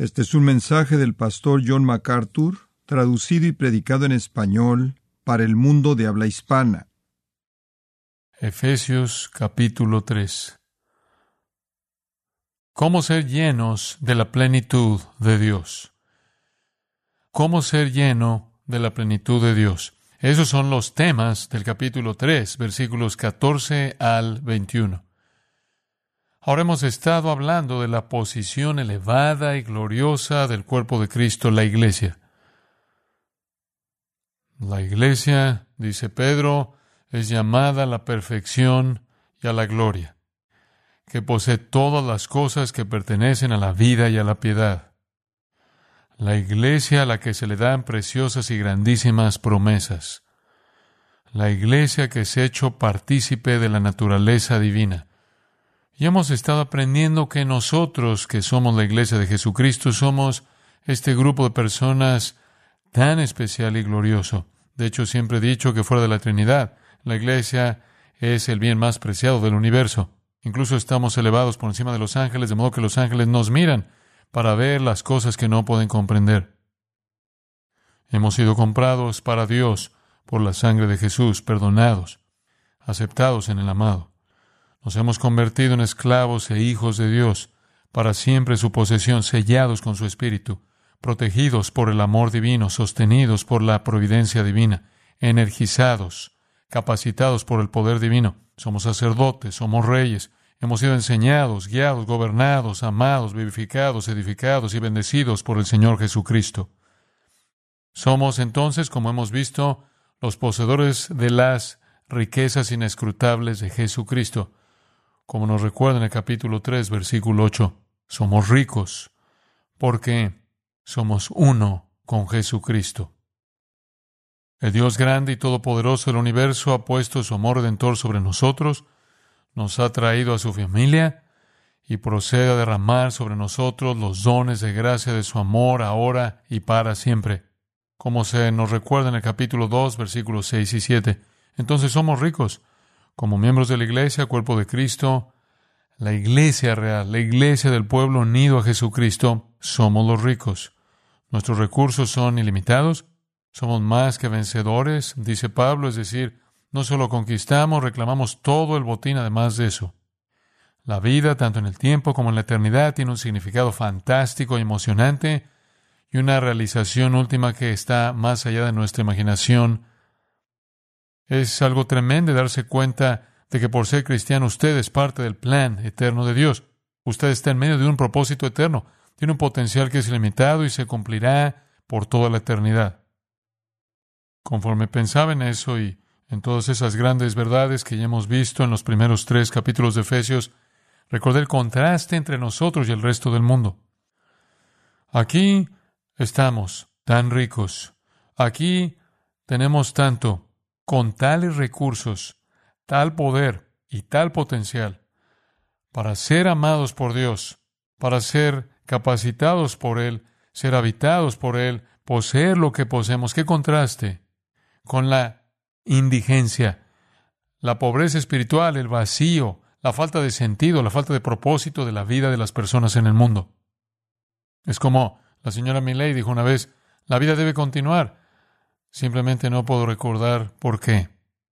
Este es un mensaje del pastor John MacArthur, traducido y predicado en español para el mundo de habla hispana. Efesios capítulo 3. ¿Cómo ser llenos de la plenitud de Dios? ¿Cómo ser lleno de la plenitud de Dios? Esos son los temas del capítulo 3, versículos 14 al 21. Ahora hemos estado hablando de la posición elevada y gloriosa del cuerpo de Cristo, la Iglesia. La Iglesia, dice Pedro, es llamada a la perfección y a la gloria, que posee todas las cosas que pertenecen a la vida y a la piedad. La Iglesia a la que se le dan preciosas y grandísimas promesas. La Iglesia que se ha hecho partícipe de la naturaleza divina. Y hemos estado aprendiendo que nosotros, que somos la Iglesia de Jesucristo, somos este grupo de personas tan especial y glorioso. De hecho, siempre he dicho que fuera de la Trinidad, la Iglesia es el bien más preciado del universo. Incluso estamos elevados por encima de los ángeles, de modo que los ángeles nos miran para ver las cosas que no pueden comprender. Hemos sido comprados para Dios por la sangre de Jesús, perdonados, aceptados en el amado. Nos hemos convertido en esclavos e hijos de Dios, para siempre su posesión, sellados con su Espíritu, protegidos por el amor divino, sostenidos por la providencia divina, energizados, capacitados por el poder divino. Somos sacerdotes, somos reyes, hemos sido enseñados, guiados, gobernados, amados, vivificados, edificados y bendecidos por el Señor Jesucristo. Somos entonces, como hemos visto, los poseedores de las riquezas inescrutables de Jesucristo. Como nos recuerda en el capítulo 3, versículo 8, somos ricos porque somos uno con Jesucristo. El Dios grande y todopoderoso del universo ha puesto su amor redentor sobre nosotros, nos ha traído a su familia y procede a derramar sobre nosotros los dones de gracia de su amor ahora y para siempre. Como se nos recuerda en el capítulo 2, versículos 6 y 7. Entonces somos ricos. Como miembros de la Iglesia, cuerpo de Cristo, la Iglesia real, la Iglesia del pueblo unido a Jesucristo, somos los ricos. Nuestros recursos son ilimitados, somos más que vencedores, dice Pablo, es decir, no solo conquistamos, reclamamos todo el botín además de eso. La vida, tanto en el tiempo como en la eternidad, tiene un significado fantástico y emocionante y una realización última que está más allá de nuestra imaginación. Es algo tremendo darse cuenta de que por ser cristiano usted es parte del plan eterno de Dios. Usted está en medio de un propósito eterno. Tiene un potencial que es ilimitado y se cumplirá por toda la eternidad. Conforme pensaba en eso y en todas esas grandes verdades que ya hemos visto en los primeros 3 capítulos de Efesios, recordé el contraste entre nosotros y el resto del mundo. Aquí estamos tan ricos. Aquí tenemos tanto, con tales recursos, tal poder y tal potencial para ser amados por Dios, para ser capacitados por Él, ser habitados por Él, poseer lo que poseemos. ¡Qué contraste con la indigencia, la pobreza espiritual, el vacío, la falta de sentido, la falta de propósito de la vida de las personas en el mundo! Es como la señora Milley dijo una vez, la vida debe continuar. Simplemente no puedo recordar por qué.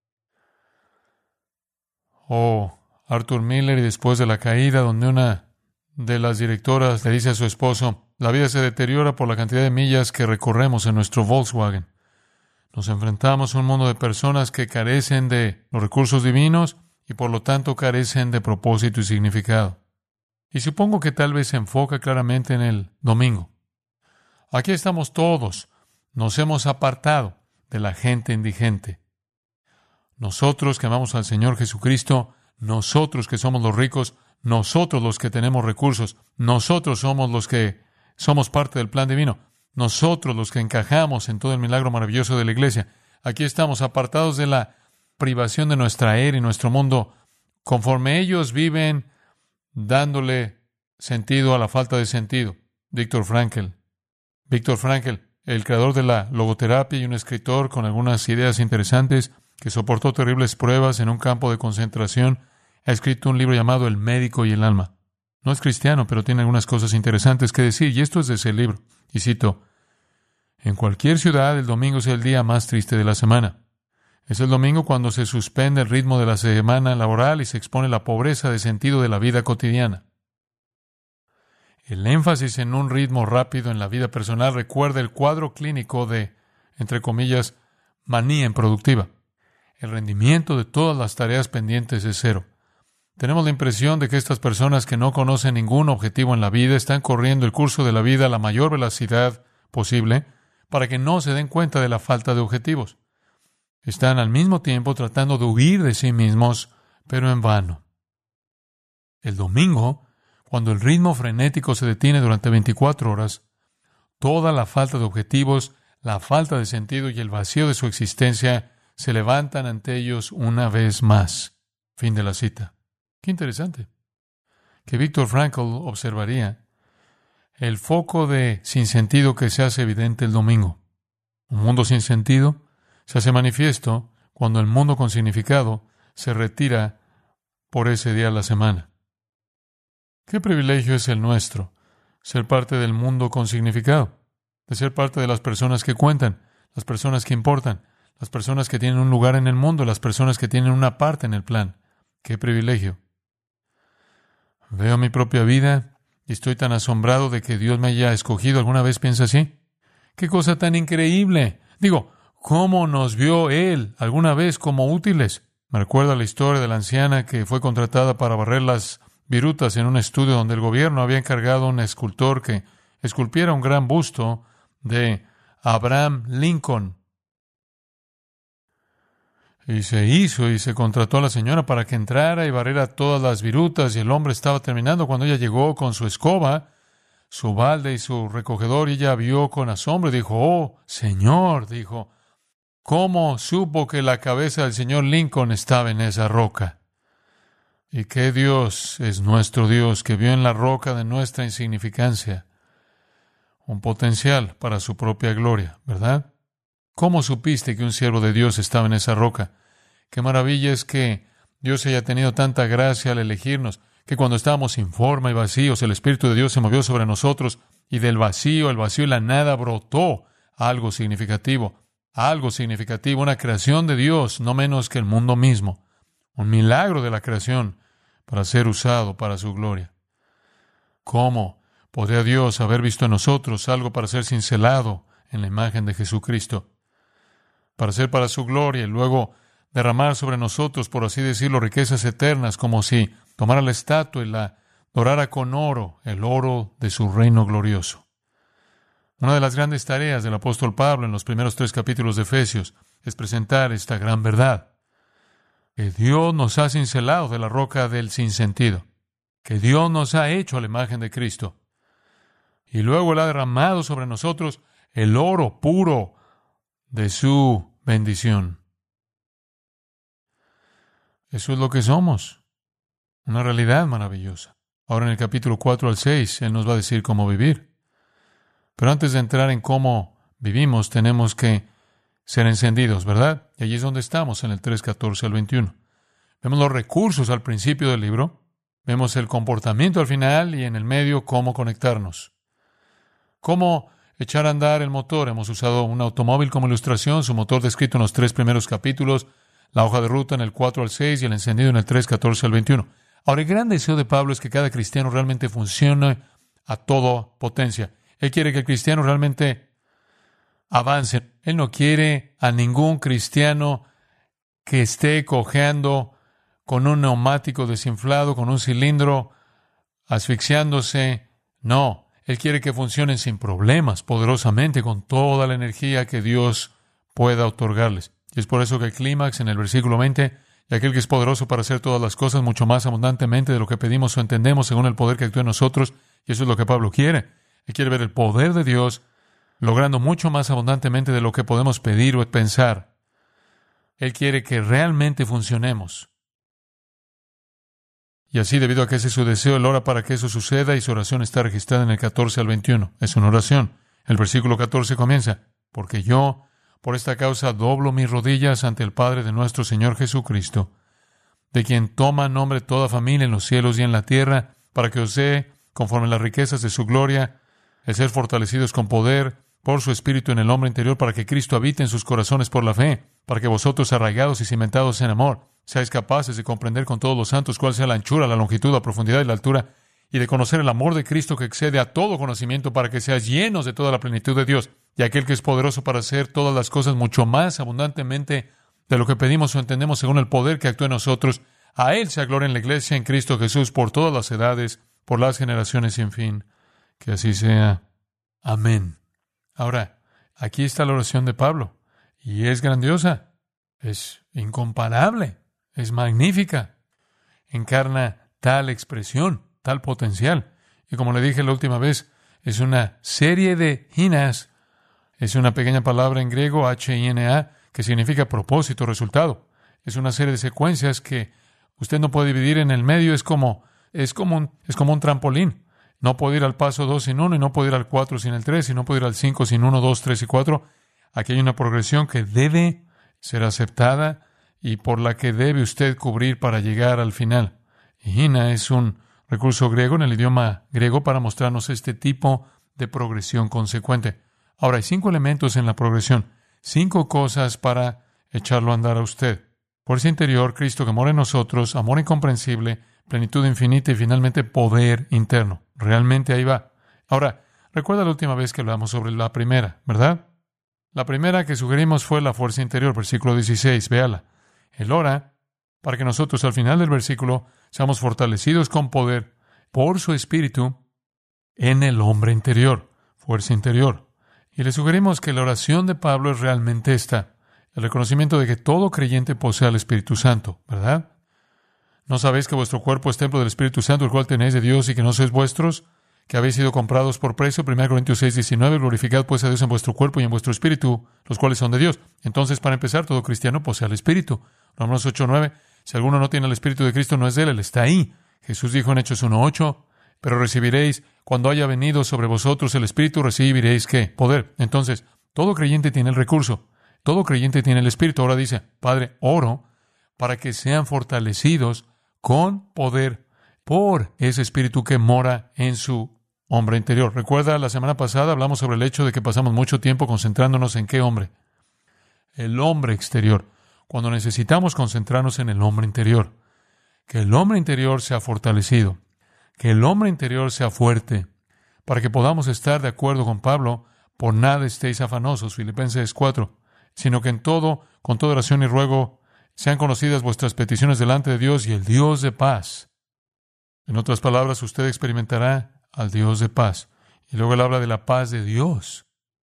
Arthur Miller, y después de la caída, donde una de las directoras le dice a su esposo, la vida se deteriora por la cantidad de millas que recorremos en nuestro Volkswagen. Nos enfrentamos a un mundo de personas que carecen de los recursos divinos y por lo tanto carecen de propósito y significado. Y supongo que tal vez se enfoca claramente en el domingo. Aquí estamos todos. Nos hemos apartado de la gente indigente. Nosotros que amamos al Señor Jesucristo, nosotros que somos los ricos, nosotros los que tenemos recursos, nosotros somos los que somos parte del plan divino, nosotros los que encajamos en todo el milagro maravilloso de la Iglesia. Aquí estamos apartados de la privación de nuestra era y nuestro mundo, conforme ellos viven dándole sentido a la falta de sentido. Viktor Frankl, el creador de la logoterapia y un escritor con algunas ideas interesantes que soportó terribles pruebas en un campo de concentración, ha escrito un libro llamado El médico y el alma. No es cristiano, pero tiene algunas cosas interesantes que decir, y esto es de ese libro. Y cito: en cualquier ciudad, el domingo es el día más triste de la semana. Es el domingo cuando se suspende el ritmo de la semana laboral y se expone la pobreza de sentido de la vida cotidiana. El énfasis en un ritmo rápido en la vida personal recuerda el cuadro clínico de, entre comillas, manía improductiva. El rendimiento de todas las tareas pendientes es cero. Tenemos la impresión de que estas personas que no conocen ningún objetivo en la vida están corriendo el curso de la vida a la mayor velocidad posible para que no se den cuenta de la falta de objetivos. Están al mismo tiempo tratando de huir de sí mismos, pero en vano. El domingo, cuando el ritmo frenético se detiene durante 24 horas, toda la falta de objetivos, la falta de sentido y el vacío de su existencia se levantan ante ellos una vez más. Fin de la cita. Qué interesante. Que Viktor Frankl observaría el foco de sinsentido que se hace evidente el domingo. Un mundo sin sentido se hace manifiesto cuando el mundo con significado se retira por ese día a la semana. ¿Qué privilegio es el nuestro? Ser parte del mundo con significado, de ser parte de las personas que cuentan, las personas que importan, las personas que tienen un lugar en el mundo, las personas que tienen una parte en el plan. ¡Qué privilegio! Veo mi propia vida y estoy tan asombrado de que Dios me haya escogido. ¿Alguna vez piensa así? ¡Qué cosa tan increíble! Digo, ¿cómo nos vio Él alguna vez como útiles? Me recuerda la historia de la anciana que fue contratada para barrer las virutas en un estudio donde el gobierno había encargado a un escultor que esculpiera un gran busto de Abraham Lincoln. Y se hizo y se contrató a la señora para que entrara y barriera todas las virutas, y el hombre estaba terminando cuando ella llegó con su escoba, su balde y su recogedor, y ella vio con asombro y dijo: «Oh, Señor», dijo, «¿cómo supo que la cabeza del señor Lincoln estaba en esa roca?» ¿Y qué Dios es nuestro Dios, que vio en la roca de nuestra insignificancia un potencial para su propia gloria, ¿verdad? ¿Cómo supiste que un siervo de Dios estaba en esa roca? Qué maravilla es que Dios haya tenido tanta gracia al elegirnos, que cuando estábamos sin forma y vacíos, el Espíritu de Dios se movió sobre nosotros, y del vacío, el vacío y la nada brotó algo significativo, una creación de Dios, no menos que el mundo mismo, un milagro de la creación para ser usado para su gloria. ¿Cómo podría Dios haber visto en nosotros algo para ser cincelado en la imagen de Jesucristo, para ser para su gloria y luego derramar sobre nosotros, por así decirlo, riquezas eternas, como si tomara la estatua y la dorara con oro, el oro de su reino glorioso? Una de las grandes tareas del apóstol Pablo en los primeros 3 capítulos de Efesios es presentar esta gran verdad, que Dios nos ha cincelado de la roca del sinsentido, que Dios nos ha hecho a la imagen de Cristo, y luego Él ha derramado sobre nosotros el oro puro de su bendición. Eso es lo que somos, una realidad maravillosa. Ahora en el capítulo 4 al 6, Él nos va a decir cómo vivir. Pero antes de entrar en cómo vivimos, tenemos que ser encendidos, ¿verdad? Y allí es donde estamos, en el 3:14 al 21. Vemos los recursos al principio del libro, vemos el comportamiento al final y en el medio cómo conectarnos. Cómo echar a andar el motor. Hemos usado un automóvil como ilustración, su motor descrito en los 3 primeros capítulos, la hoja de ruta en el 4 al 6 y el encendido en el 3:14 al 21. Ahora, el gran deseo de Pablo es que cada cristiano realmente funcione a toda potencia. Él quiere que el cristiano realmente avance. Él no quiere a ningún cristiano que esté cojeando con un neumático desinflado, con un cilindro, asfixiándose. No, Él quiere que funcionen sin problemas, poderosamente, con toda la energía que Dios pueda otorgarles. Y es por eso que el clímax en el versículo 20, y aquel que es poderoso para hacer todas las cosas mucho más abundantemente de lo que pedimos o entendemos según el poder que actúa en nosotros, y eso es lo que Pablo quiere. Él quiere ver el poder de Dios logrando mucho más abundantemente de lo que podemos pedir o pensar. Él quiere que realmente funcionemos. Y así, debido a que ese es su deseo, Él ora para que eso suceda y su oración está registrada en el 14 al 21. Es una oración. El versículo 14 comienza: «Porque yo, por esta causa, doblo mis rodillas ante el Padre de nuestro Señor Jesucristo, de quien toma nombre toda familia en los cielos y en la tierra, para que os dé, conforme a las riquezas de su gloria, el ser fortalecidos con poder por su Espíritu en el hombre interior, para que Cristo habite en sus corazones por la fe, para que vosotros, arraigados y cimentados en amor, seáis capaces de comprender con todos los santos cuál sea la anchura, la longitud, la profundidad y la altura, y de conocer el amor de Cristo que excede a todo conocimiento, para que seáis llenos de toda la plenitud de Dios. Y aquel que es poderoso para hacer todas las cosas mucho más abundantemente de lo que pedimos o entendemos según el poder que actúa en nosotros, a Él sea gloria en la Iglesia, en Cristo Jesús, por todas las edades, por las generaciones sin fin. Que así sea. Amén. Ahora, aquí está la oración de Pablo, y es grandiosa, es incomparable, es magnífica, encarna tal expresión, tal potencial, y como le dije la última vez, es una serie de hinas, es una pequeña palabra en griego, H-I-N-A, que significa propósito, resultado. Es una serie de secuencias que usted no puede dividir en el medio, es como un trampolín. No puedo ir al paso 2 sin 1, y no puedo ir al 4 sin el 3, y no puedo ir al 5 sin 1, 2, 3 y 4. Aquí hay una progresión que debe ser aceptada y por la que debe usted cubrir para llegar al final. Y hina es un recurso griego en el idioma griego para mostrarnos este tipo de progresión consecuente. Ahora, hay 5 elementos en la progresión, 5 cosas para echarlo a andar a usted. Fuerza interior, Cristo que mora en nosotros, amor incomprensible, plenitud infinita y finalmente poder interno. Realmente ahí va. Ahora, recuerda la última vez que hablamos sobre la primera, ¿verdad? La primera que sugerimos fue la fuerza interior, versículo 16, véala. Él ora para que nosotros al final del versículo seamos fortalecidos con poder por su Espíritu en el hombre interior, fuerza interior. Y le sugerimos que la oración de Pablo es realmente esta, el reconocimiento de que todo creyente posee al Espíritu Santo, ¿verdad? ¿No sabéis que vuestro cuerpo es templo del Espíritu Santo, el cual tenéis de Dios y que no sois vuestros, que habéis sido comprados por precio? 1 Corintios 6, 19, glorificad pues a Dios en vuestro cuerpo y en vuestro espíritu, los cuales son de Dios. Entonces, para empezar, todo cristiano posee al Espíritu. Romanos 8, 9, si alguno no tiene el Espíritu de Cristo, no es de él está ahí. Jesús dijo en Hechos 1, 8, pero recibiréis, cuando haya venido sobre vosotros el Espíritu, recibiréis, ¿qué? Poder. Entonces, todo creyente tiene el recurso. Todo creyente tiene el Espíritu. Ahora dice, Padre, oro para que sean fortalecidos con poder por ese Espíritu que mora en su hombre interior. Recuerda, la semana pasada hablamos sobre el hecho de que pasamos mucho tiempo concentrándonos en ¿qué hombre? El hombre exterior. Cuando necesitamos concentrarnos en el hombre interior. Que el hombre interior sea fortalecido. Que el hombre interior sea fuerte. Para que podamos estar de acuerdo con Pablo, por nada estéis afanosos, Filipenses 4, sino que en todo, con toda oración y ruego, sean conocidas vuestras peticiones delante de Dios y el Dios de paz. En otras palabras, usted experimentará al Dios de paz. Y luego él habla de la paz de Dios,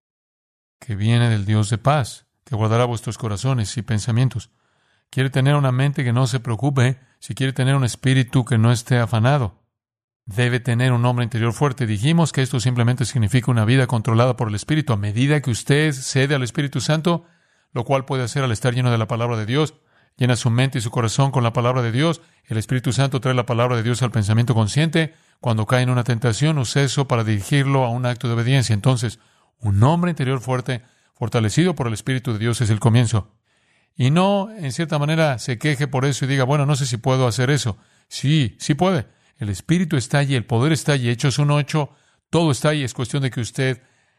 que viene del Dios de paz, que guardará vuestros corazones y pensamientos. Quiere tener una mente que no se preocupe, si quiere tener un espíritu que no esté afanado. Debe tener un hombre interior fuerte. Dijimos que esto simplemente significa una vida controlada por el Espíritu. A medida que usted cede al Espíritu Santo, lo cual puede hacer al estar lleno de la palabra de Dios, llena su mente y su corazón con la palabra de Dios. El Espíritu Santo trae la palabra de Dios al pensamiento consciente. Cuando cae en una tentación, usa eso para dirigirlo a un acto de obediencia. Entonces, un hombre interior fuerte, fortalecido por el Espíritu de Dios, es el comienzo. Y no, en cierta manera, se queje por eso y diga, bueno, no sé si puedo hacer eso. Sí, sí puede. El Espíritu está allí, el poder está allí. Hechos 1:8, todo está allí. Es cuestión de que usted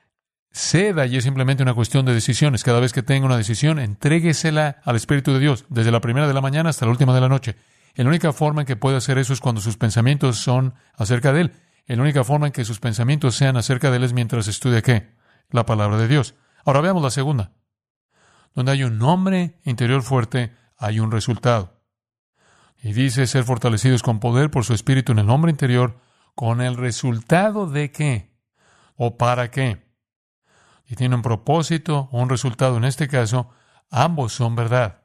ceda y es simplemente una cuestión de decisiones. Cada vez que tenga una decisión, entréguesela al Espíritu de Dios, desde la primera de la mañana hasta la última de la noche. Y la única forma en que puede hacer eso es cuando sus pensamientos son acerca de Él. Y la única forma en que sus pensamientos sean acerca de Él es mientras estudia ¿qué? La palabra de Dios. Ahora veamos la segunda. Donde hay un hombre interior fuerte, hay un resultado. Y dice ser fortalecidos con poder por su Espíritu en el hombre interior, con el resultado de ¿qué? ¿O para qué? Y tiene un propósito o un resultado. En este caso, ambos son verdad.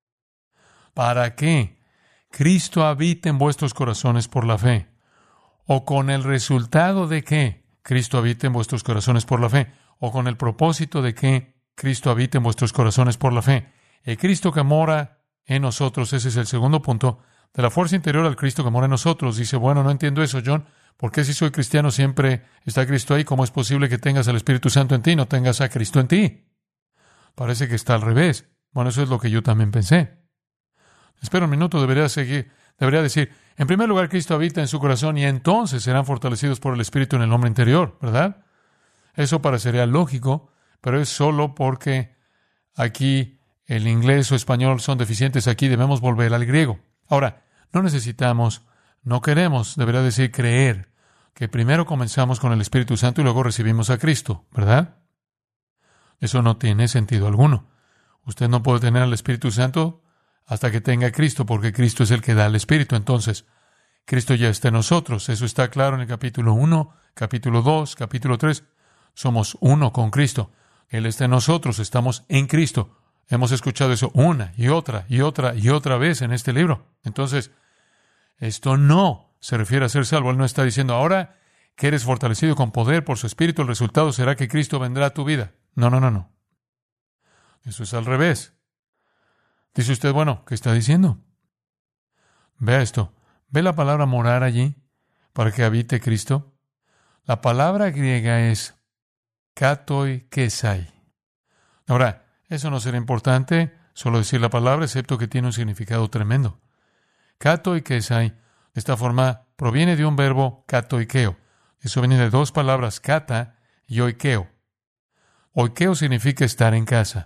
¿Para qué? Cristo habita en vuestros corazones por la fe. ¿O con el resultado de qué? Cristo habita en vuestros corazones por la fe. ¿O con el propósito de qué? Cristo habita en vuestros corazones por la fe. El Cristo que mora en nosotros, ese es el segundo punto, de la fuerza interior al Cristo que mora en nosotros. Dice, bueno, no entiendo eso, John. ¿Por qué si soy cristiano siempre está Cristo ahí? ¿Cómo es posible que tengas al Espíritu Santo en ti y no tengas a Cristo en ti? Parece que está al revés. Bueno, eso es lo que yo también pensé. Espera un minuto, debería decir, en primer lugar, Cristo habita en su corazón y entonces serán fortalecidos por el Espíritu en el hombre interior, ¿verdad? Eso parecería lógico, pero es solo porque aquí el inglés o español son deficientes. Aquí debemos volver al griego. Ahora, no queremos, debería decir creer, que primero comenzamos con el Espíritu Santo y luego recibimos a Cristo, ¿verdad? Eso no tiene sentido alguno. Usted no puede tener al Espíritu Santo hasta que tenga a Cristo, porque Cristo es el que da el Espíritu. Entonces, Cristo ya está en nosotros. Eso está claro en el capítulo 1, capítulo 2, capítulo 3. Somos uno con Cristo. Él está en nosotros, estamos en Cristo. Hemos escuchado eso una y otra y otra y otra vez en este libro. Entonces, esto no se refiere a ser salvo. Él no está diciendo, ahora que eres fortalecido con poder por su Espíritu, el resultado será que Cristo vendrá a tu vida. No. Eso es al revés. Dice usted, bueno, ¿qué está diciendo? Vea esto. ¿Ve la palabra morar allí para que habite Cristo? La palabra griega es katoi kesai. Ahora, eso no será importante, solo decir la palabra, excepto que tiene un significado tremendo. Katoi kesai, de esta forma, proviene de un verbo katoikeo. Eso viene de dos palabras, kata y oikeo. Oikeo significa estar en casa.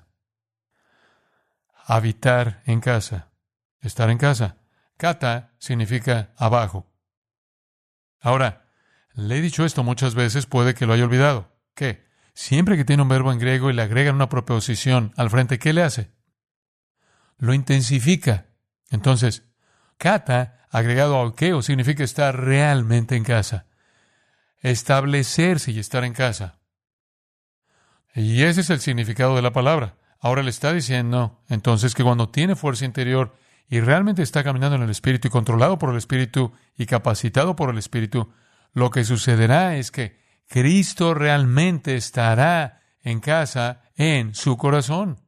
Habitar en casa. Estar en casa. Kata significa abajo. Ahora, le he dicho esto muchas veces, puede que lo haya olvidado. ¿Qué? Siempre que tiene un verbo en griego y le agregan una preposición al frente, ¿qué le hace? Lo intensifica. Entonces, kata, agregado a oikeo, significa estar realmente en casa. Establecerse y estar en casa. Y ese es el significado de la palabra. Ahora le está diciendo, entonces, que cuando tiene fuerza interior y realmente está caminando en el Espíritu y controlado por el Espíritu y capacitado por el Espíritu, lo que sucederá es que Cristo realmente estará en casa en su corazón.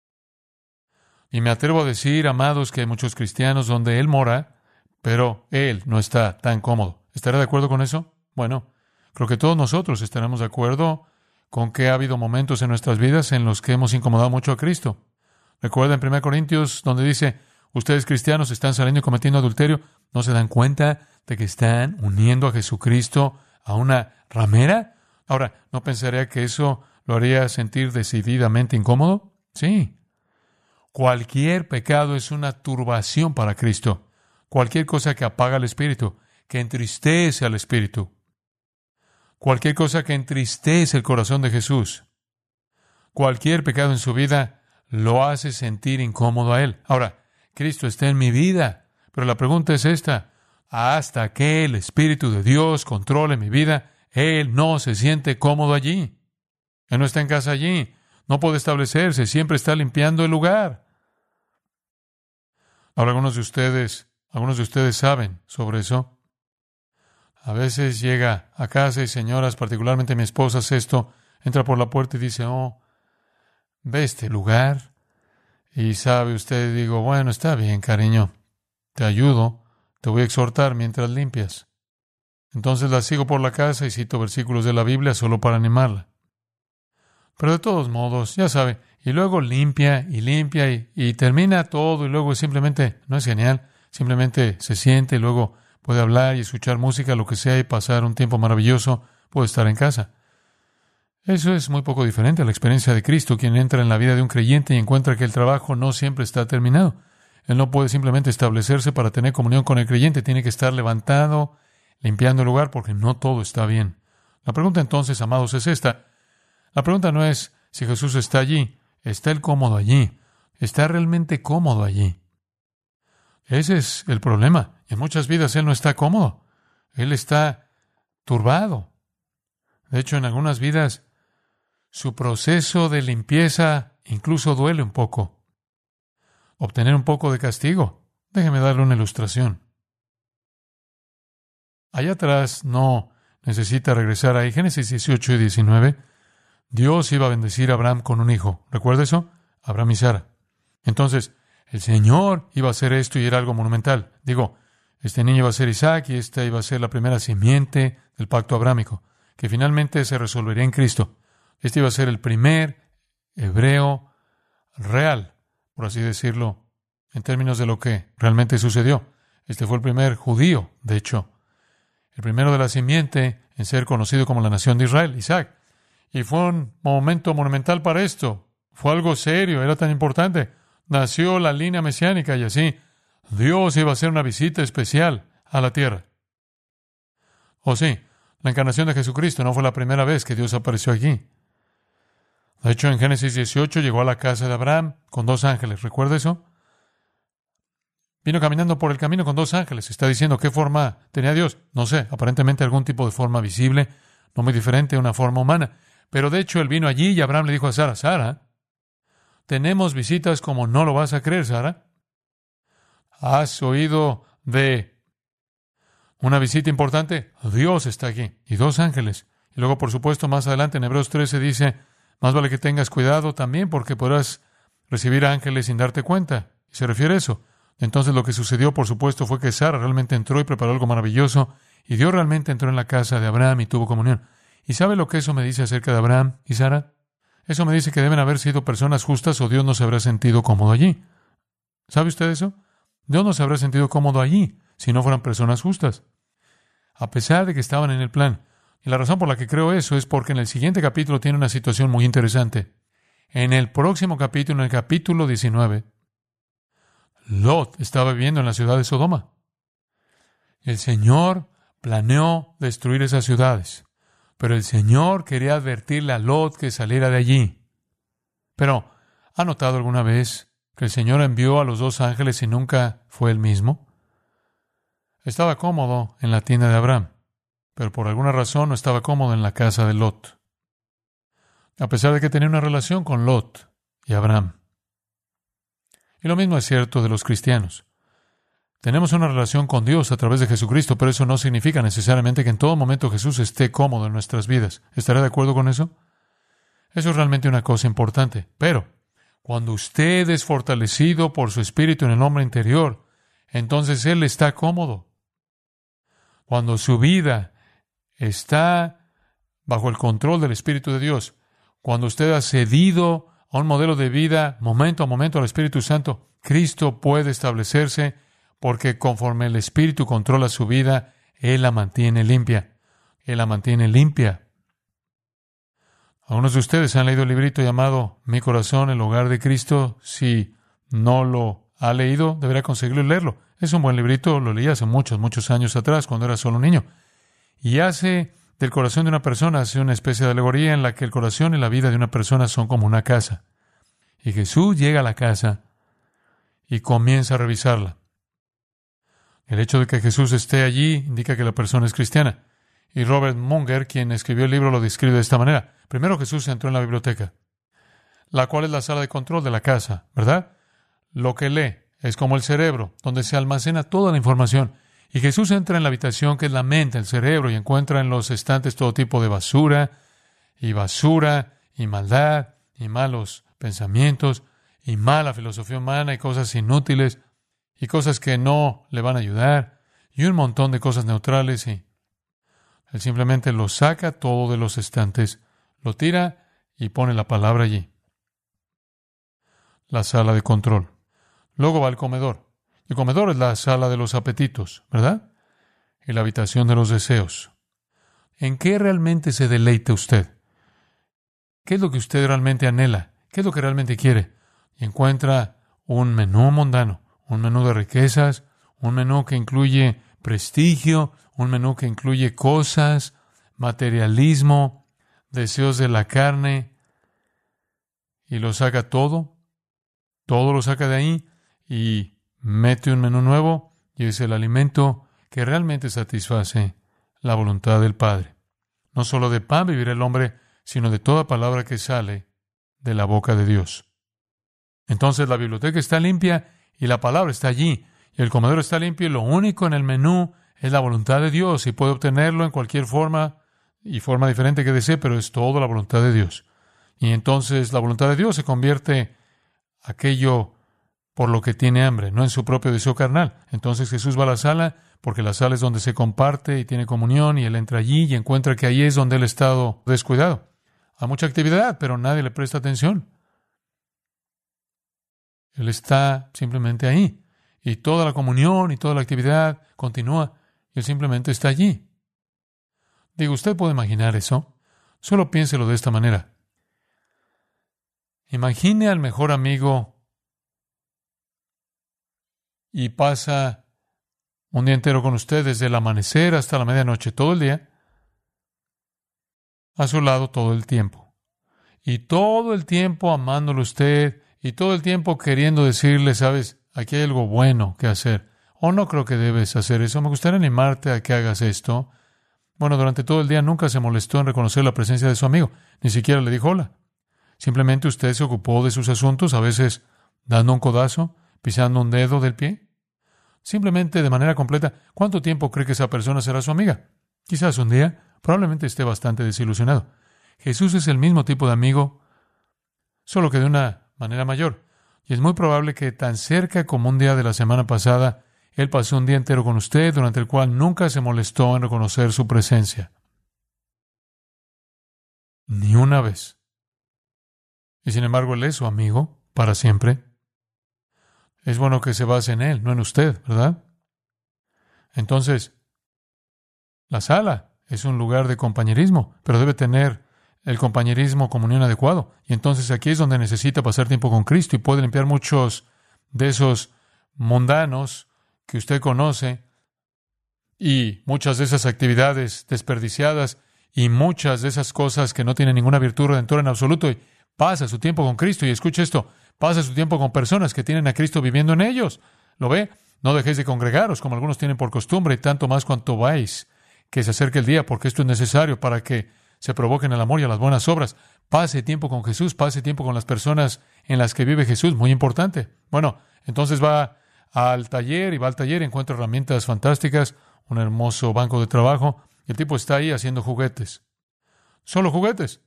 Y me atrevo a decir, amados, que hay muchos cristianos donde Él mora, pero Él no está tan cómodo. ¿Estará de acuerdo con eso? Bueno, creo que todos nosotros estaremos de acuerdo con que ha habido momentos en nuestras vidas en los que hemos incomodado mucho a Cristo. Recuerda en 1 Corintios, donde dice, ustedes cristianos están saliendo y cometiendo adulterio, ¿no se dan cuenta de que están uniendo a Jesucristo a una ramera? Ahora, ¿no pensaría que eso lo haría sentir decididamente incómodo? Sí. Cualquier pecado es una turbación para Cristo. Cualquier cosa que apaga el Espíritu, que entristece al Espíritu. Cualquier cosa que entristece el corazón de Jesús. Cualquier pecado en su vida lo hace sentir incómodo a Él. Ahora, Cristo está en mi vida, pero la pregunta es esta. Hasta que el Espíritu de Dios controle mi vida, Él no se siente cómodo allí. Él no está en casa allí. No puede establecerse. Siempre está limpiando el lugar. Ahora, algunos de ustedes saben sobre eso. A veces llega a casa y señoras, particularmente mi esposa, hace esto, entra por la puerta y dice, ve este lugar. Y sabe usted, digo, bueno, está bien, cariño, te ayudo, te voy a exhortar mientras limpias. Entonces la sigo por la casa y cito versículos de la Biblia solo para animarla. Pero de todos modos, ya sabe, y luego limpia y termina todo y luego simplemente, no es genial, simplemente se siente y luego puede hablar y escuchar música, lo que sea, y pasar un tiempo maravilloso, puede estar en casa. Eso es muy poco diferente a la experiencia de Cristo, quien entra en la vida de un creyente y encuentra que el trabajo no siempre está terminado. Él no puede simplemente establecerse para tener comunión con el creyente, tiene que estar levantado, limpiando el lugar, porque no todo está bien. La pregunta entonces, amados, es esta. La pregunta no es si Jesús está allí. ¿Está Él cómodo allí? ¿Está realmente cómodo allí? Ese es el problema. En muchas vidas Él no está cómodo. Él está turbado. De hecho, en algunas vidas, su proceso de limpieza incluso duele un poco. Obtener un poco de castigo. Déjeme darle una ilustración. Allá atrás no necesita regresar ahí. Génesis 18 y 19. Dios iba a bendecir a Abraham con un hijo. ¿Recuerda eso? Abraham y Sara. Entonces, el Señor iba a hacer esto y era algo monumental. Digo, este niño iba a ser Isaac y esta iba a ser la primera simiente del pacto abrámico, que finalmente se resolvería en Cristo. Este iba a ser el primer hebreo real, por así decirlo, en términos de lo que realmente sucedió. Este fue el primer judío, de hecho, el primero de la simiente en ser conocido como la nación de Israel, Isaac. Y fue un momento monumental para esto. Fue algo serio, era tan importante. Nació la línea mesiánica y así Dios iba a hacer una visita especial a la tierra. Oh sí, la encarnación de Jesucristo no fue la primera vez que Dios apareció aquí. De hecho, en Génesis 18 llegó a la casa de Abraham con 2 ángeles. ¿Recuerda eso? Vino caminando por el camino con 2 ángeles. Está diciendo qué forma tenía Dios. No sé, aparentemente algún tipo de forma visible, no muy diferente a una forma humana. Pero de hecho, él vino allí y Abraham le dijo a Sara, Sara, tenemos visitas como no lo vas a creer, Sara. ¿Has oído de una visita importante? Dios está aquí. Y 2 ángeles. Y luego, por supuesto, más adelante en Hebreos 13 dice, más vale que tengas cuidado también porque podrás recibir ángeles sin darte cuenta. Y se refiere a eso. Entonces lo que sucedió, por supuesto, fue que Sara realmente entró y preparó algo maravilloso. Y Dios realmente entró en la casa de Abraham y tuvo comunión. ¿Y sabe lo que eso me dice acerca de Abraham y Sara? Eso me dice que deben haber sido personas justas o Dios no se habrá sentido cómodo allí. ¿Sabe usted eso? Dios no se habrá sentido cómodo allí si no fueran personas justas. A pesar de que estaban en el plan. Y la razón por la que creo eso es porque en el siguiente capítulo tiene una situación muy interesante. En el próximo capítulo, en el capítulo 19, Lot estaba viviendo en la ciudad de Sodoma. El Señor planeó destruir esas ciudades, pero el Señor quería advertirle a Lot que saliera de allí. Pero, ¿ha notado alguna vez que el Señor envió a los 2 ángeles y nunca fue el mismo? Estaba cómodo en la tienda de Abraham, pero por alguna razón no estaba cómodo en la casa de Lot, a pesar de que tenía una relación con Lot y Abraham. Y lo mismo es cierto de los cristianos. Tenemos una relación con Dios a través de Jesucristo, pero eso no significa necesariamente que en todo momento Jesús esté cómodo en nuestras vidas. ¿Estará de acuerdo con eso? Eso es realmente una cosa importante. Pero cuando usted es fortalecido por su espíritu en el hombre interior, entonces Él está cómodo. Cuando su vida está bajo el control del Espíritu de Dios, cuando usted ha cedido a un modelo de vida momento a momento al Espíritu Santo, Cristo puede establecerse porque conforme el Espíritu controla su vida, Él la mantiene limpia. Él la mantiene limpia. Algunos de ustedes han leído el librito llamado Mi corazón, el hogar de Cristo. Si no lo ha leído, deberá conseguirlo y leerlo. Es un buen librito, lo leí hace muchos años atrás, cuando era solo un niño. Y hace del corazón de una persona, hace una especie de alegoría en la que el corazón y la vida de una persona son como una casa. Y Jesús llega a la casa y comienza a revisarla. El hecho de que Jesús esté allí indica que la persona es cristiana. Y Robert Munger, quien escribió el libro, lo describe de esta manera. Primero Jesús entró en la biblioteca, la cual es la sala de control de la casa, ¿verdad? Lo que lee es como el cerebro, donde se almacena toda la información. Y Jesús entra en la habitación que es la mente, el cerebro, y encuentra en los estantes todo tipo de basura, y maldad, y malos pensamientos, y mala filosofía humana, y cosas inútiles, y cosas que no le van a ayudar, y un montón de cosas neutrales, y Él simplemente lo saca todo de los estantes, lo tira y pone la palabra allí. La sala de control. Luego va el comedor. El comedor es la sala de los apetitos, ¿verdad? Y la habitación de los deseos. ¿En qué realmente se deleita usted? ¿Qué es lo que usted realmente anhela? ¿Qué es lo que realmente quiere? Y encuentra un menú mundano, un menú de riquezas, un menú que incluye prestigio, un menú que incluye cosas, materialismo, deseos de la carne, y lo saca todo lo saca de ahí, y mete un menú nuevo, y es el alimento que realmente satisface la voluntad del Padre. No solo de pan vivirá el hombre, sino de toda palabra que sale de la boca de Dios. Entonces la biblioteca está limpia y la palabra está allí, y el comedor está limpio, y lo único en el menú es la voluntad de Dios, y puede obtenerlo en cualquier forma y forma diferente que desee, pero es toda la voluntad de Dios. Y entonces la voluntad de Dios se convierte aquello por lo que tiene hambre, no en su propio deseo carnal. Entonces Jesús va a la sala, porque la sala es donde se comparte y tiene comunión, y Él entra allí y encuentra que ahí es donde Él ha estado descuidado. Hay mucha actividad, pero nadie le presta atención. Él está simplemente ahí. Y toda la comunión y toda la actividad continúa. Y Él simplemente está allí. Digo, ¿usted puede imaginar eso? Solo piénselo de esta manera. Imagine al mejor amigo y pasa un día entero con usted, desde el amanecer hasta la medianoche, todo el día, a su lado todo el tiempo. Y todo el tiempo amándolo usted, y todo el tiempo queriendo decirle, sabes, aquí hay algo bueno que hacer. O no creo que debes hacer eso. Me gustaría animarte a que hagas esto. Bueno, durante todo el día nunca se molestó en reconocer la presencia de su amigo. Ni siquiera le dijo hola. Simplemente usted se ocupó de sus asuntos, a veces dando un codazo, pisando un dedo del pie. Simplemente de manera completa. ¿Cuánto tiempo cree que esa persona será su amiga? Quizás un día. Probablemente esté bastante desilusionado. Jesús es el mismo tipo de amigo, solo que de una manera mayor. Y es muy probable que tan cerca como un día de la semana pasada, Él pasó un día entero con usted, durante el cual nunca se molestó en reconocer su presencia. Ni una vez. Y sin embargo, Él es su amigo para siempre. Es bueno que se base en Él, no en usted, ¿verdad? Entonces, la sala es un lugar de compañerismo, pero debe tener el compañerismo comunión adecuado. Y entonces aquí es donde necesita pasar tiempo con Cristo y puede limpiar muchos de esos mundanos que usted conoce y muchas de esas actividades desperdiciadas y muchas de esas cosas que no tienen ninguna virtud redentora en absoluto. Y pasa su tiempo con Cristo y escuche esto, pasa su tiempo con personas que tienen a Cristo viviendo en ellos. ¿Lo ve? No dejéis de congregaros como algunos tienen por costumbre y tanto más cuanto vais que se acerque el día, porque esto es necesario para que se provoquen el amor y a las buenas obras. Pase tiempo con Jesús, pase tiempo con las personas en las que vive Jesús, muy importante. Bueno, entonces va al taller y encuentra herramientas fantásticas, un hermoso banco de trabajo, y el tipo está ahí haciendo juguetes. Solo juguetes.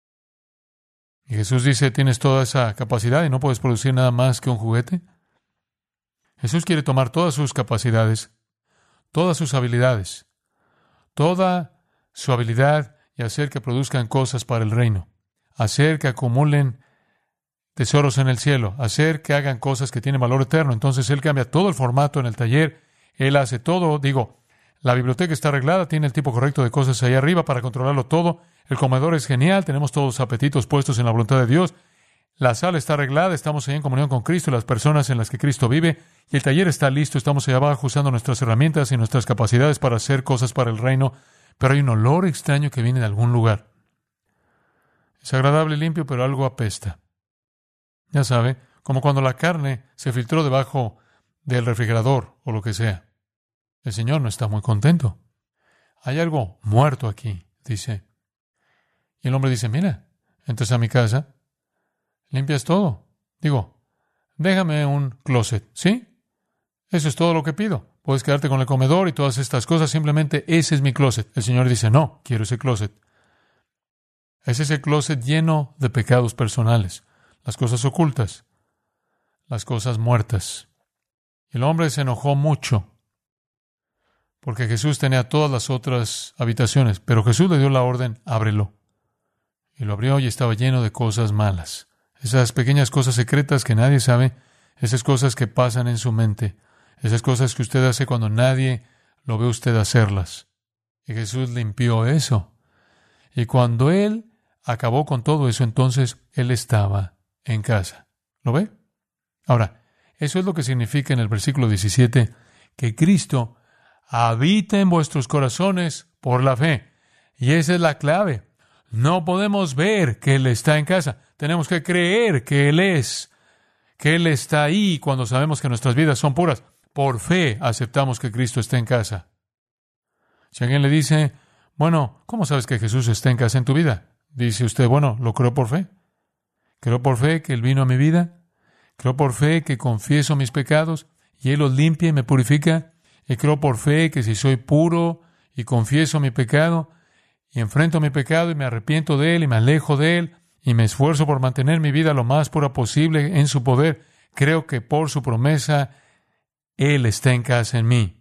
Y Jesús dice, tienes toda esa capacidad y no puedes producir nada más que un juguete. Jesús quiere tomar todas sus capacidades, todas sus habilidades, toda su habilidad y hacer que produzcan cosas para el reino, hacer que acumulen tesoros en el cielo, hacer que hagan cosas que tienen valor eterno. Entonces Él cambia todo el formato en el taller, Él hace todo, la biblioteca está arreglada, tiene el tipo correcto de cosas ahí arriba para controlarlo todo, el comedor es genial, tenemos todos los apetitos puestos en la voluntad de Dios, la sala está arreglada, estamos ahí en comunión con Cristo y las personas en las que Cristo vive, y el taller está listo, estamos allá abajo usando nuestras herramientas y nuestras capacidades para hacer cosas para el reino, pero hay un olor extraño que viene de algún lugar. Es agradable y limpio, pero algo apesta. Ya sabe, como cuando la carne se filtró debajo del refrigerador o lo que sea. El Señor no está muy contento. Hay algo muerto aquí, dice. Y el hombre dice, mira, entras a mi casa, limpias todo. Déjame un closet, ¿sí? Eso es todo lo que pido. Puedes quedarte con el comedor y todas estas cosas. Simplemente ese es mi closet. El Señor dice, no, quiero ese closet. Es ese closet lleno de pecados personales, las cosas ocultas, las cosas muertas. Y el hombre se enojó mucho porque Jesús tenía todas las otras habitaciones, pero Jesús le dio la orden, ábrelo. Y lo abrió y estaba lleno de cosas malas. Esas pequeñas cosas secretas que nadie sabe, esas cosas que pasan en su mente, esas cosas que usted hace cuando nadie lo ve usted hacerlas. Y Jesús limpió eso. Y cuando Él acabó con todo eso, entonces Él estaba en casa. ¿Lo ve? Ahora, eso es lo que significa en el versículo 17, que Cristo habita en vuestros corazones por la fe. Y esa es la clave. No podemos ver que Él está en casa. Tenemos que creer que Él está ahí cuando sabemos que nuestras vidas son puras. Por fe aceptamos que Cristo está en casa. Si alguien le dice, bueno, ¿cómo sabes que Jesús está en casa en tu vida? Dice usted, bueno, lo creo por fe. Creo por fe que Él vino a mi vida. Creo por fe que confieso mis pecados y Él los limpia y me purifica. Y creo por fe que si soy puro y confieso mi pecado y enfrento mi pecado y me arrepiento de él y me alejo de él y me esfuerzo por mantener mi vida lo más pura posible en su poder, creo que por su promesa Él está en casa en mí.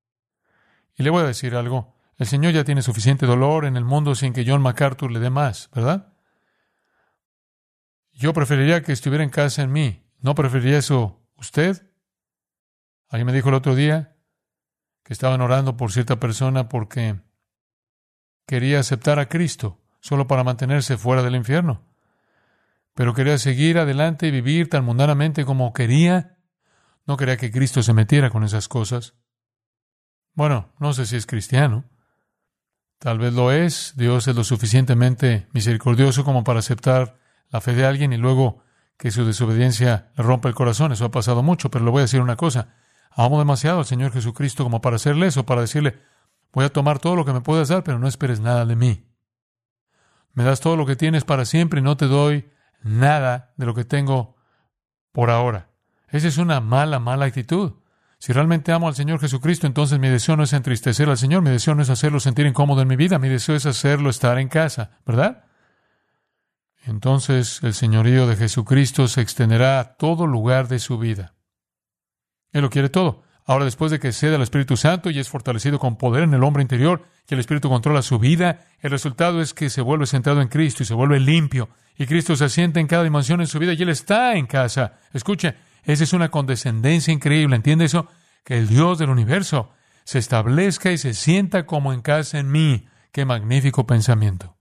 Y le voy a decir algo. El Señor ya tiene suficiente dolor en el mundo sin que John MacArthur le dé más, ¿verdad? Yo preferiría que estuviera en casa en mí. ¿No preferiría eso usted? Alguien me dijo el otro día que estaban orando por cierta persona porque quería aceptar a Cristo solo para mantenerse fuera del infierno. Pero quería seguir adelante y vivir tan mundanamente como quería. No quería que Cristo se metiera con esas cosas. Bueno, no sé si es cristiano. Tal vez lo es. Dios es lo suficientemente misericordioso como para aceptar la fe de alguien y luego que su desobediencia le rompa el corazón. Eso ha pasado mucho, pero le voy a decir una cosa. Amo demasiado al Señor Jesucristo como para hacerle eso, para decirle, voy a tomar todo lo que me puedas dar, pero no esperes nada de mí. Me das todo lo que tienes para siempre y no te doy nada de lo que tengo por ahora. Esa es una mala actitud. Si realmente amo al Señor Jesucristo, entonces mi deseo no es entristecer al Señor, mi deseo no es hacerlo sentir incómodo en mi vida, mi deseo es hacerlo estar en casa, ¿verdad? Entonces el señorío de Jesucristo se extenderá a todo lugar de su vida. Él lo quiere todo. Ahora, después de que cede al Espíritu Santo y es fortalecido con poder en el hombre interior, y el Espíritu controla su vida, el resultado es que se vuelve centrado en Cristo y se vuelve limpio. Y Cristo se asienta en cada dimensión en su vida y Él está en casa. Escuche, esa es una condescendencia increíble. ¿Entiende eso? Que el Dios del universo se establezca y se sienta como en casa en mí. ¡Qué magnífico pensamiento!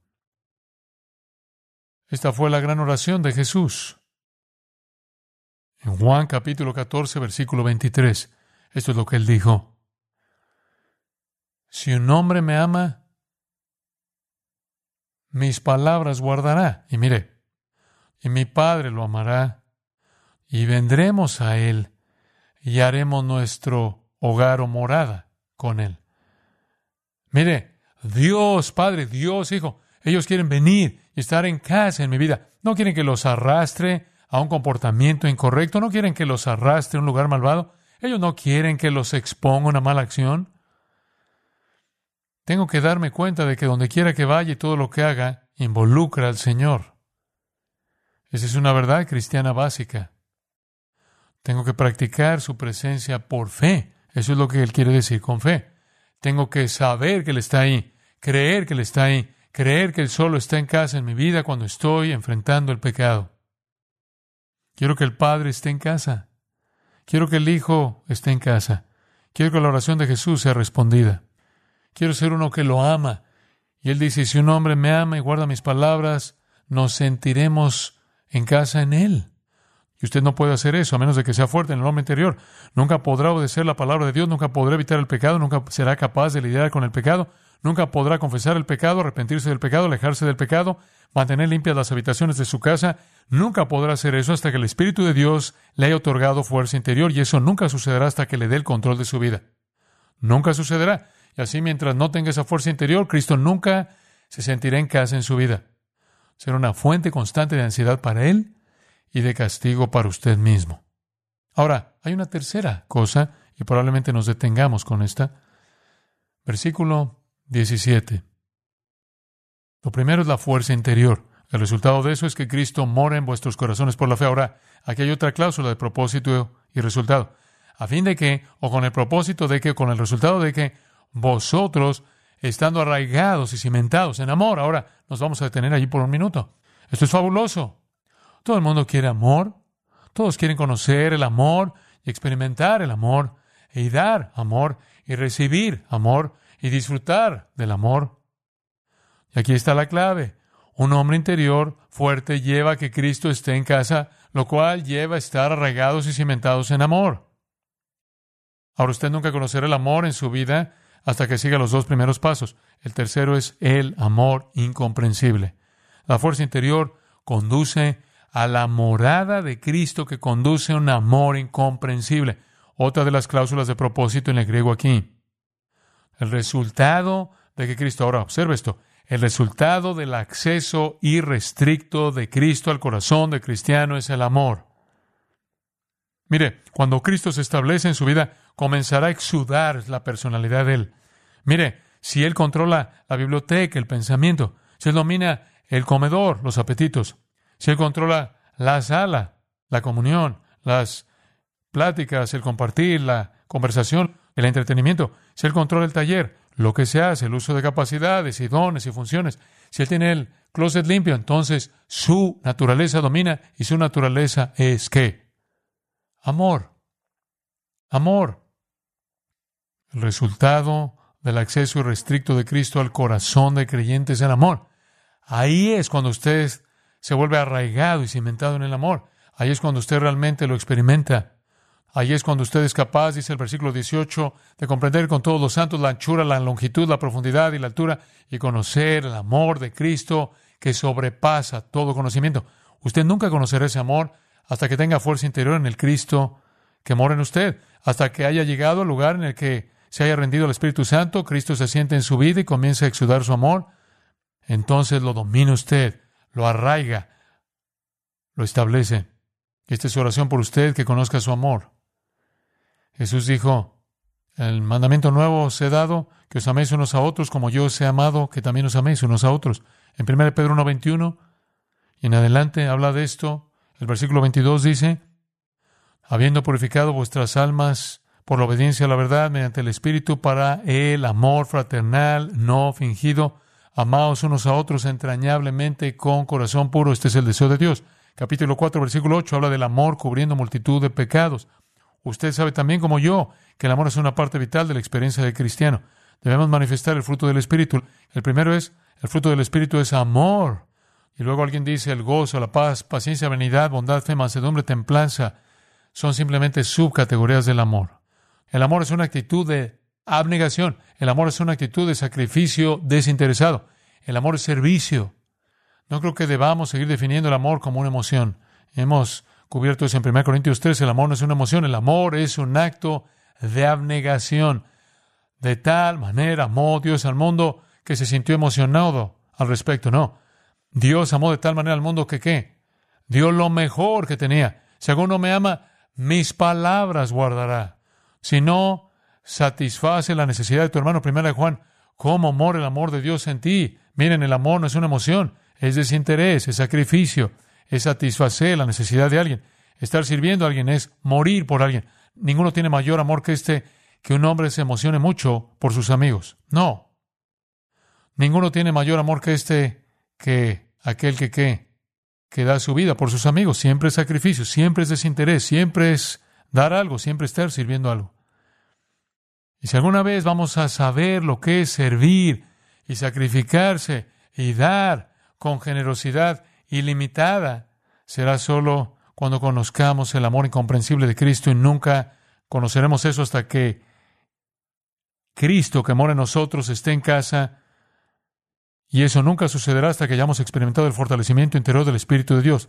Esta fue la gran oración de Jesús. En Juan capítulo 14, versículo 23, esto es lo que Él dijo. Si un hombre me ama, mis palabras guardará. Y mire, y mi Padre lo amará, y vendremos a Él, y haremos nuestro hogar o morada con Él. Mire, Dios Padre, Dios Hijo, ellos quieren venir y estar en casa en mi vida. No quieren que los arrastre a un comportamiento incorrecto, no quieren que los arrastre a un lugar malvado, ellos no quieren que los exponga a una mala acción. Tengo que darme cuenta de que donde quiera que vaya y todo lo que haga, involucra al Señor. Esa es una verdad cristiana básica. Tengo que practicar su presencia por fe. Eso es lo que Él quiere decir con fe. Tengo que saber que Él está ahí, creer que Él está ahí, creer que Él solo está en casa en mi vida cuando estoy enfrentando el pecado. Quiero que el Padre esté en casa. Quiero que el Hijo esté en casa. Quiero que la oración de Jesús sea respondida. Quiero ser uno que lo ama. Y Él dice, si un hombre me ama y guarda mis palabras, nos sentiremos en casa en Él. Y usted no puede hacer eso a menos de que sea fuerte en el hombre interior. Nunca podrá obedecer la palabra de Dios, nunca podrá evitar el pecado, nunca será capaz de lidiar con el pecado, nunca podrá confesar el pecado, arrepentirse del pecado, alejarse del pecado, mantener limpias las habitaciones de su casa. Nunca podrá hacer eso hasta que el Espíritu de Dios le haya otorgado fuerza interior, y eso nunca sucederá hasta que le dé el control de su vida. Nunca sucederá. Y así, mientras no tenga esa fuerza interior, Cristo nunca se sentirá en casa en su vida. Será una fuente constante de ansiedad para Él y de castigo para usted mismo. Ahora, hay una tercera cosa, y probablemente nos detengamos con esta. Versículo 17. Lo primero es la fuerza interior. El resultado de eso es que Cristo mora en vuestros corazones por la fe. Ahora, aquí hay otra cláusula de propósito y resultado. A fin de que, o con el propósito de que, o con el resultado de que, vosotros, estando arraigados y cimentados en amor. Ahora, nos vamos a detener allí por un minuto. Esto es fabuloso. Todo el mundo quiere amor. Todos quieren conocer el amor y experimentar el amor y dar amor y recibir amor y disfrutar del amor. Y aquí está la clave. Un hombre interior fuerte lleva a que Cristo esté en casa, lo cual lleva a estar arraigados y cimentados en amor. Ahora, usted nunca conocerá el amor en su vida hasta que siga los dos primeros pasos. El tercero es el amor incomprensible. La fuerza interior conduce a la morada de Cristo, que conduce a un amor incomprensible. Otra de las cláusulas de propósito en el griego aquí. El resultado de que Cristo, ahora observe esto, el resultado del acceso irrestricto de Cristo al corazón del cristiano es el amor. Mire, cuando Cristo se establece en su vida, comenzará a exudar la personalidad de Él. Mire, si Él controla la biblioteca, el pensamiento, si Él domina el comedor, los apetitos, si Él controla la sala, la comunión, las pláticas, el compartir, la conversación, el entretenimiento, si Él controla el taller, lo que se hace, el uso de capacidades y dones y funciones, si Él tiene el closet limpio, entonces su naturaleza domina, y su naturaleza es ¿qué? Amor. Amor. El resultado del acceso irrestricto de Cristo al corazón de creyentes es el amor. Ahí es cuando usted se vuelve arraigado y cimentado en el amor. Ahí es cuando usted realmente lo experimenta. Ahí es cuando usted es capaz, dice el versículo 18, de comprender con todos los santos la anchura, la longitud, la profundidad y la altura, y conocer el amor de Cristo que sobrepasa todo conocimiento. Usted nunca conocerá ese amor hasta que tenga fuerza interior en el Cristo que mora en usted, hasta que haya llegado al lugar en el que se haya rendido al Espíritu Santo, Cristo se siente en su vida y comienza a exudar su amor. Entonces lo domina usted, lo arraiga, lo establece. Esta es su oración por usted, que conozca su amor. Jesús dijo, el mandamiento nuevo os he dado, que os améis unos a otros, como yo os he amado, que también os améis unos a otros. En 1 Pedro 1:21, y en adelante habla de esto. El versículo 22 dice, habiendo purificado vuestras almas por la obediencia a la verdad mediante el Espíritu para el amor fraternal no fingido, amaos unos a otros entrañablemente con corazón puro. Este es el deseo de Dios. Capítulo 4, versículo 8, habla del amor cubriendo multitud de pecados. Usted sabe también, como yo, que el amor es una parte vital de la experiencia del cristiano. Debemos manifestar el fruto del Espíritu. El primero es, el fruto del Espíritu es amor. Y luego alguien dice el gozo, la paz, paciencia, benignidad, bondad, fe, mansedumbre, templanza. Son simplemente subcategorías del amor. El amor es una actitud de abnegación. El amor es una actitud de sacrificio desinteresado. El amor es servicio. No creo que debamos seguir definiendo el amor como una emoción. Hemos cubierto eso en 1 Corintios 3. El amor no es una emoción. El amor es un acto de abnegación. De tal manera amó Dios al mundo que se sintió emocionado al respecto. No. Dios amó de tal manera al mundo que ¿qué? Dio lo mejor que tenía. Si alguno me ama, mis palabras guardará. Si no satisface la necesidad de tu hermano, 1 Juan, ¿cómo mora el amor de Dios en ti? Miren, el amor no es una emoción, es desinterés, es sacrificio, es satisfacer la necesidad de alguien. Estar sirviendo a alguien es morir por alguien. Ninguno tiene mayor amor que un hombre se emocione mucho por sus amigos. No. Ninguno tiene mayor amor que aquel que da su vida por sus amigos. Siempre es sacrificio, siempre es desinterés, siempre es dar algo, siempre estar sirviendo algo. Y si alguna vez vamos a saber lo que es servir y sacrificarse y dar con generosidad ilimitada, será solo cuando conozcamos el amor incomprensible de Cristo, y nunca conoceremos eso hasta que Cristo que mora en nosotros esté en casa, y eso nunca sucederá hasta que hayamos experimentado el fortalecimiento interior del Espíritu de Dios.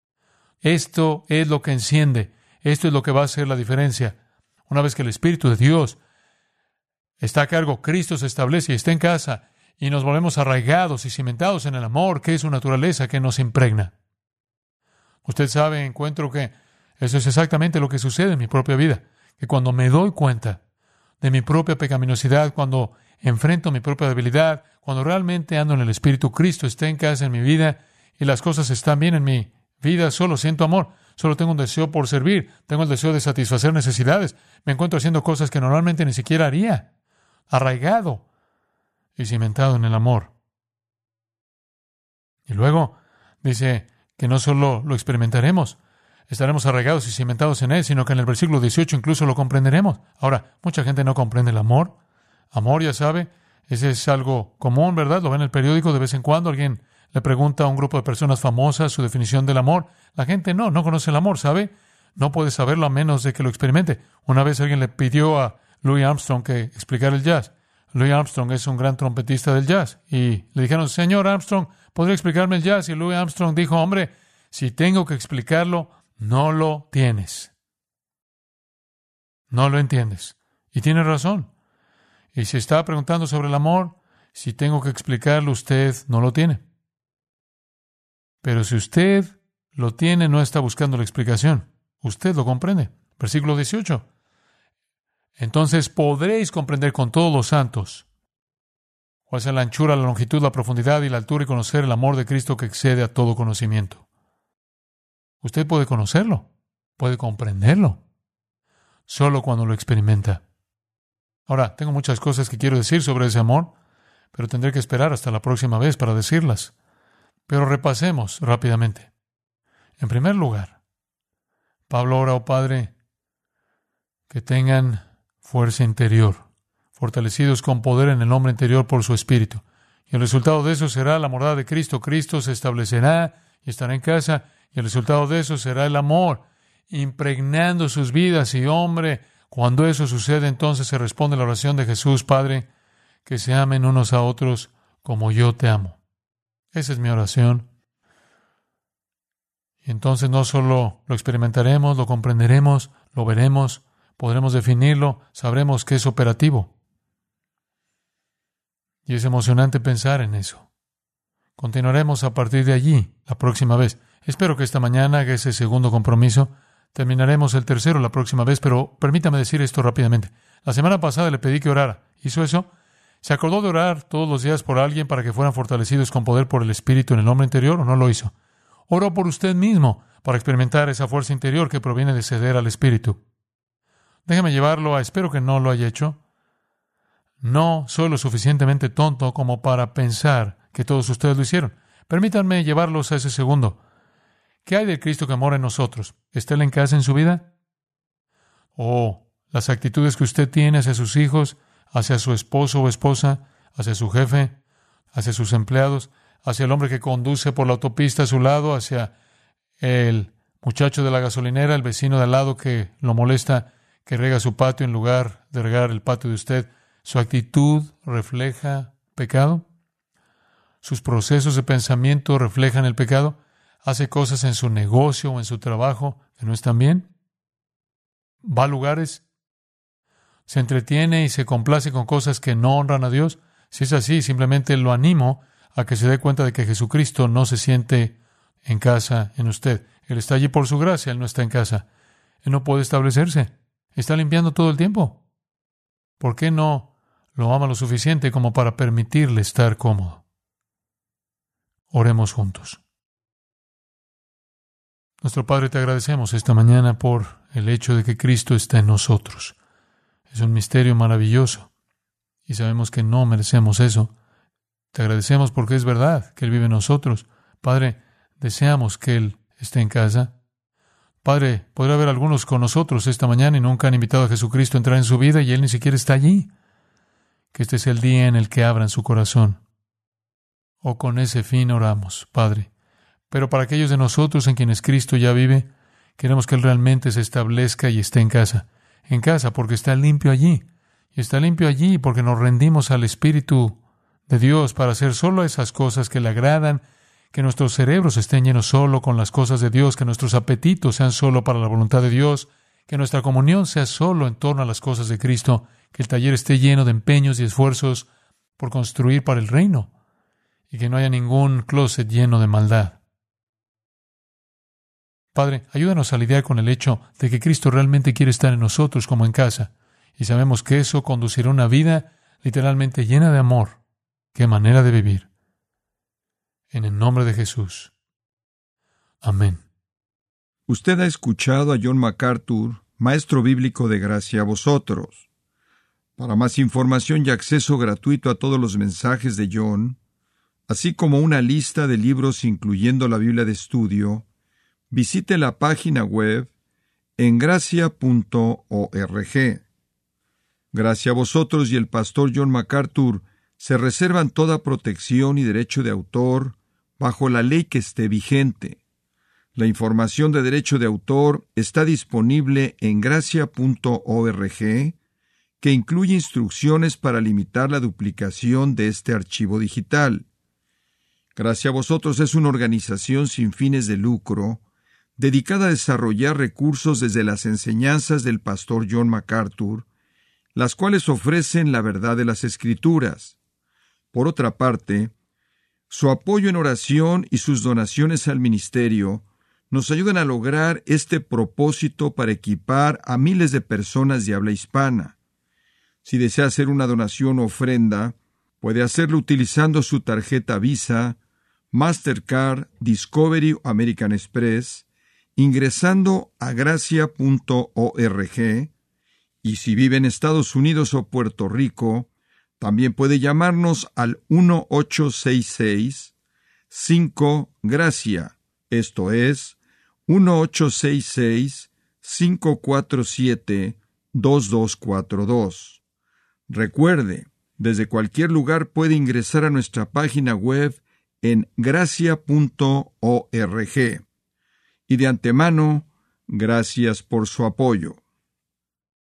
Esto es lo que enciende, esto es lo que va a hacer la diferencia. Una vez que el Espíritu de Dios está a cargo, Cristo se establece y está en casa, y nos volvemos arraigados y cimentados en el amor, que es su naturaleza, que nos impregna. Usted sabe, encuentro que eso es exactamente lo que sucede en mi propia vida, que cuando me doy cuenta de mi propia pecaminosidad, cuando enfrento mi propia debilidad, cuando realmente ando en el Espíritu, Cristo está en casa en mi vida y las cosas están bien en mi vida, solo siento amor, solo tengo un deseo por servir, tengo el deseo de satisfacer necesidades, me encuentro haciendo cosas que normalmente ni siquiera haría, arraigado y cimentado en el amor. Y luego dice que no solo lo experimentaremos, estaremos arraigados y cimentados en él, sino que en el versículo 18 incluso lo comprenderemos. Ahora, mucha gente no comprende el amor. Amor, ya sabe, ese es algo común, ¿verdad? Lo ve en el periódico de vez en cuando. Alguien le pregunta a un grupo de personas famosas su definición del amor. La gente no conoce el amor, ¿sabe? No puede saberlo a menos de que lo experimente. Una vez alguien le pidió a Louis Armstrong que explicara el jazz. Louis Armstrong es un gran trompetista del jazz. Y le dijeron, señor Armstrong, ¿podría explicarme el jazz? Y Louis Armstrong dijo, hombre, si tengo que explicarlo, no lo tienes. No lo entiendes. Y tiene razón. Y si está preguntando sobre el amor, si tengo que explicarlo, usted no lo tiene. Pero si usted lo tiene, no está buscando la explicación. Usted lo comprende. Versículo 18. Entonces podréis comprender con todos los santos cuál es la anchura, la longitud, la profundidad y la altura, y conocer el amor de Cristo que excede a todo conocimiento. Usted puede conocerlo, puede comprenderlo, solo cuando lo experimenta. Ahora, tengo muchas cosas que quiero decir sobre ese amor, pero tendré que esperar hasta la próxima vez para decirlas. Pero repasemos rápidamente. En primer lugar, Pablo ora, oh Padre, que tengan fuerza interior, fortalecidos con poder en el hombre interior por su Espíritu. Y el resultado de eso será la morada de Cristo. Cristo se establecerá y estará en casa. Y el resultado de eso será el amor, impregnando sus vidas. Y hombre, cuando eso sucede, entonces se responde la oración de Jesús: Padre, que se amen unos a otros como yo te amo. Esa es mi oración. Y entonces no solo lo experimentaremos, lo comprenderemos, lo veremos, podremos definirlo, sabremos que es operativo. Y es emocionante pensar en eso. Continuaremos a partir de allí la próxima vez. Espero que esta mañana haga ese segundo compromiso. Terminaremos el tercero la próxima vez, pero permítame decir esto rápidamente. La semana pasada le pedí que orara. ¿Hizo eso? ¿Se acordó de orar todos los días por alguien para que fueran fortalecidos con poder por el Espíritu en el hombre interior o no lo hizo? Oró por usted mismo para experimentar esa fuerza interior que proviene de ceder al Espíritu. Déjeme llevarlo a, espero que no lo haya hecho. No soy lo suficientemente tonto como para pensar que todos ustedes lo hicieron. Permítanme llevarlos a ese segundo. ¿Qué hay del Cristo que mora en nosotros? ¿Está Él en casa en su vida? ¿O las actitudes que usted tiene hacia sus hijos, hacia su esposo o esposa, hacia su jefe, hacia sus empleados, hacia el hombre que conduce por la autopista a su lado, hacia el muchacho de la gasolinera, el vecino de al lado que lo molesta, que riega su patio en lugar de regar el patio de usted? ¿Su actitud refleja pecado? ¿Sus procesos de pensamiento reflejan el pecado? ¿Hace cosas en su negocio o en su trabajo que no están bien? ¿Va a lugares? ¿Se entretiene y se complace con cosas que no honran a Dios? Si es así, simplemente lo animo a que se dé cuenta de que Jesucristo no se siente en casa en usted. Él está allí por su gracia, Él no está en casa. Él no puede establecerse. Está limpiando todo el tiempo. ¿Por qué no lo ama lo suficiente como para permitirle estar cómodo? Oremos juntos. Nuestro Padre, te agradecemos esta mañana por el hecho de que Cristo está en nosotros. Es un misterio maravilloso y sabemos que no merecemos eso. Te agradecemos porque es verdad que Él vive en nosotros. Padre, deseamos que Él esté en casa. Padre, podrá haber algunos con nosotros esta mañana y nunca han invitado a Jesucristo a entrar en su vida y Él ni siquiera está allí. Que este sea el día en el que abran su corazón. O con ese fin oramos, Padre. Pero para aquellos de nosotros en quienes Cristo ya vive, queremos que Él realmente se establezca y esté en casa. En casa porque está limpio allí. Y está limpio allí porque nos rendimos al Espíritu de Dios para hacer solo esas cosas que le agradan, que nuestros cerebros estén llenos solo con las cosas de Dios, que nuestros apetitos sean solo para la voluntad de Dios, que nuestra comunión sea solo en torno a las cosas de Cristo, que el taller esté lleno de empeños y esfuerzos por construir para el reino, y que no haya ningún closet lleno de maldad. Padre, ayúdanos a lidiar con el hecho de que Cristo realmente quiere estar en nosotros como en casa, y sabemos que eso conducirá a una vida literalmente llena de amor. ¡Qué manera de vivir! En el nombre de Jesús. Amén. Usted ha escuchado a John MacArthur, maestro bíblico de gracia a vosotros. Para más información y acceso gratuito a todos los mensajes de John, así como una lista de libros incluyendo la Biblia de estudio, visite la página web en gracia.org. Gracia a vosotros y el pastor John MacArthur se reservan toda protección y derecho de autor bajo la ley que esté vigente. La información de derecho de autor está disponible en gracia.org, que incluye instrucciones para limitar la duplicación de este archivo digital. Gracia a vosotros es una organización sin fines de lucro, dedicada a desarrollar recursos desde las enseñanzas del pastor John MacArthur, las cuales ofrecen la verdad de las Escrituras. Por otra parte, su apoyo en oración y sus donaciones al ministerio nos ayudan a lograr este propósito para equipar a miles de personas de habla hispana. Si desea hacer una donación o ofrenda, puede hacerlo utilizando su tarjeta Visa, Mastercard, Discovery o American Express, ingresando a gracia.org, y si vive en Estados Unidos o Puerto Rico, también puede llamarnos al 1-866-5-GRACIA, esto es, 1-866-547 2242. Recuerde, desde cualquier lugar puede ingresar a nuestra página web en gracia.org. Y de antemano, gracias por su apoyo.